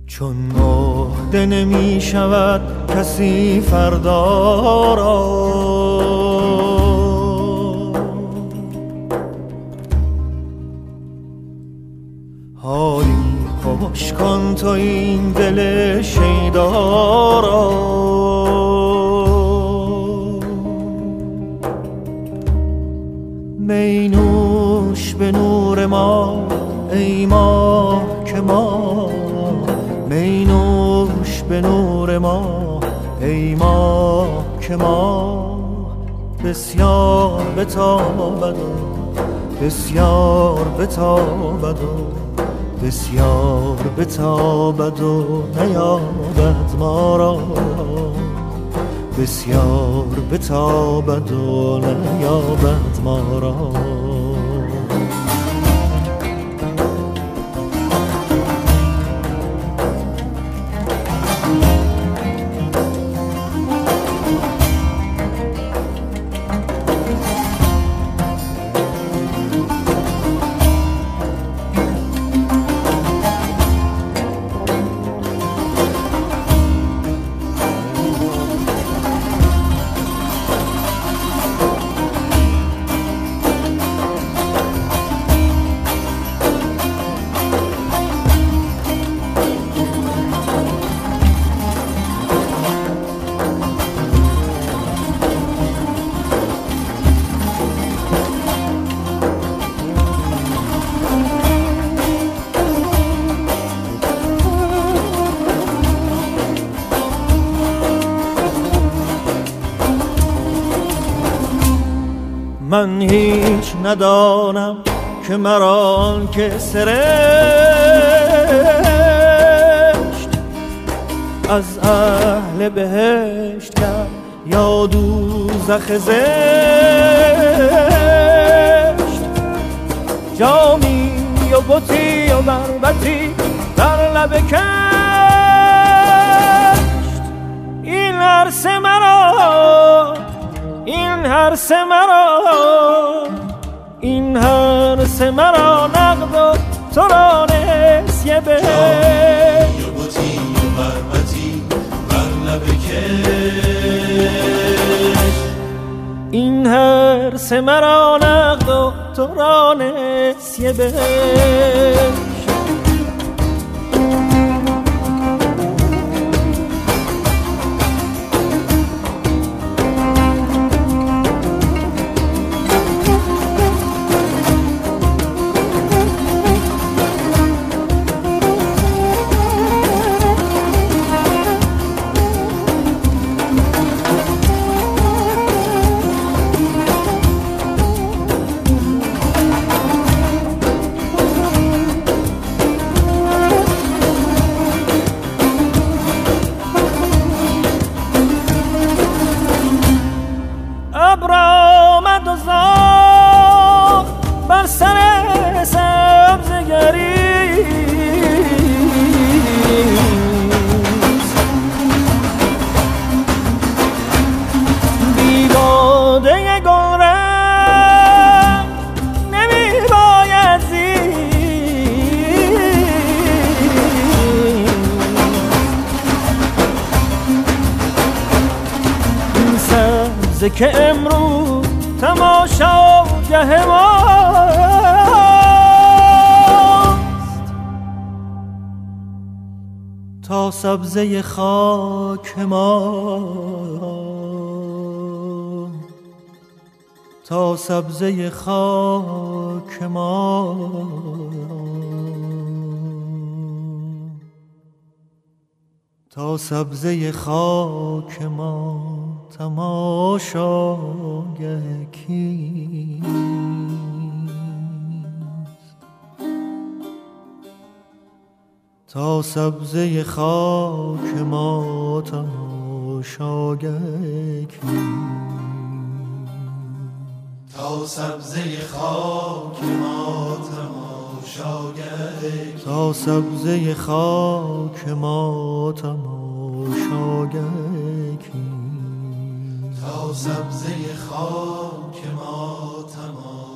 چون عهده نمی شود کسی فردا را، حالی خوش کن تو این دل شیدا را. می نوش به نور ما ای ماه که ما، می نوش به نور ما ای ماه که ما، بسیار بتابد و بسیار بتابد و بسیار بتابد و نیابد ما را، بسیار بتابد و نیابد ما را. من هیچ ندانم که مرا که سرشت از اهل بهشت کرد یا دوزخ زشت. جامی و بطی و بربطی در لب کشت، این عرص مرا، این هرس مرا، این هرس مرا نقد و تو را نسیه به جامی و بطی و بربطی بر لب کشت، این هرس مرا نقد و تو را نسیه به. ابرآمد و زار بر سر سبزگری، بی باده گلرنگ نمی باید زیست. این سبزه که امروز تماشاگه ماست، تا سبزه خاک ما، تا سبزه خاک ما، تا سبزه خاک ما تماشاگه کیست. تا سبزه خاک ما تماشاگه کیست. تا سبزه خاک ما تماشاگه، تا سبزه خاک ما تماشاگه کیست. تا سبزه خاک ما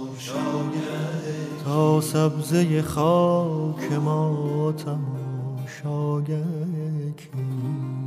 تماشاگه، تا سبزه خاک ما تماشاگه شایکی